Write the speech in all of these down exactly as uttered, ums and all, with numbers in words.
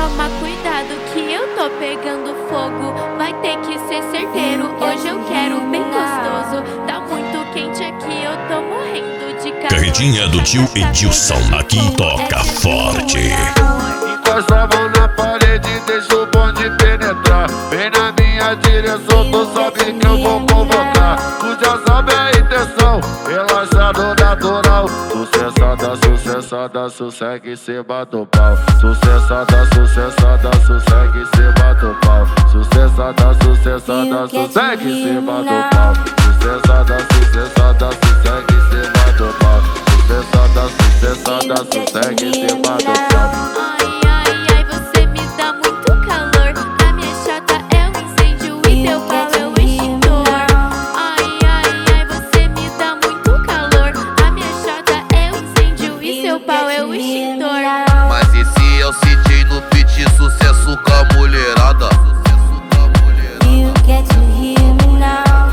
toma cuidado que eu tô pegando fogo. Vai ter que ser certeiro, hoje eu quero bem gostoso. Tá muito quente aqui, eu tô morrendo de calor. Carretinha do tio Edilson, aqui toca forte. Encosta a mão na parede, deixa o bonde penetrar. Vem na minha direção, tu sabe que eu vou convocar. Tu já sabe a intenção, relaxado natural. Sucessada, sucessada, sossegue e cima do pau. Sucessada, sucessada, sossegue e cima do pau. Sucessada, sucessada, sossegue e cima do pau. Sucessada, sucessada, sossegue e cima do pau. Sucessada, sucessada, sossegue e cima do pau. Mas esse é o C J no beat, sucesso com a mulherada. You get to hear me now.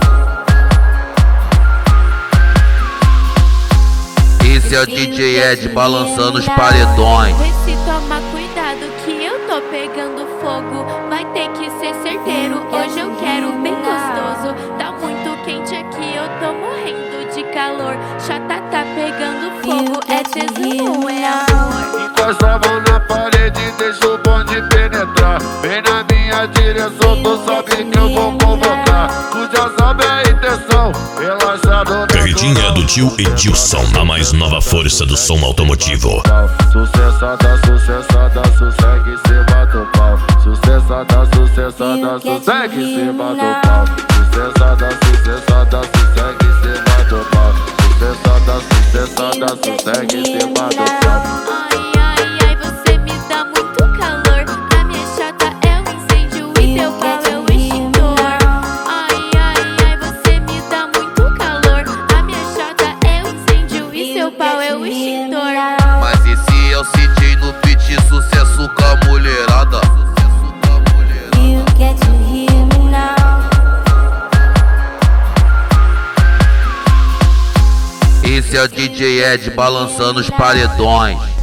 Esse é o D J Ed balançando os paredões. Vê se toma cuidado que eu tô pegando fogo. Vai ter que ser certeiro, hoje eu quero bem gostoso. Tá muito quente aqui, eu tô morrendo de calor. Chata tá pegando fogo, é tesão, é amor. Encosta a mão na parede, deixa o bonde penetrar. Vem na minha direção, tu sabe que eu vou convocar. Tu já sabe a intenção, relaxado natural. Carretinha do tio Edilson, a mais nova força do som automotivo. Sucessada, sucessada, sossegue em cima do pau. Sucessada, sucessada, sossegue em cima do pau. Sucessada, sucessada, sossegue em cima do pau. Sucessada, sucessada, sossegue em cima do pau. Ai, ai, ai, você me dá muito calor. A minha chata é um incêndio e teu pau é o extintor. Ai, ai, ai, você me dá muito calor. A minha chata é um incêndio e seu pau é o extintor. Mas esse é o C J no beat, sucesso com a mulherada. You get to hear me now. Esse é o D J Ed balançando os paredões.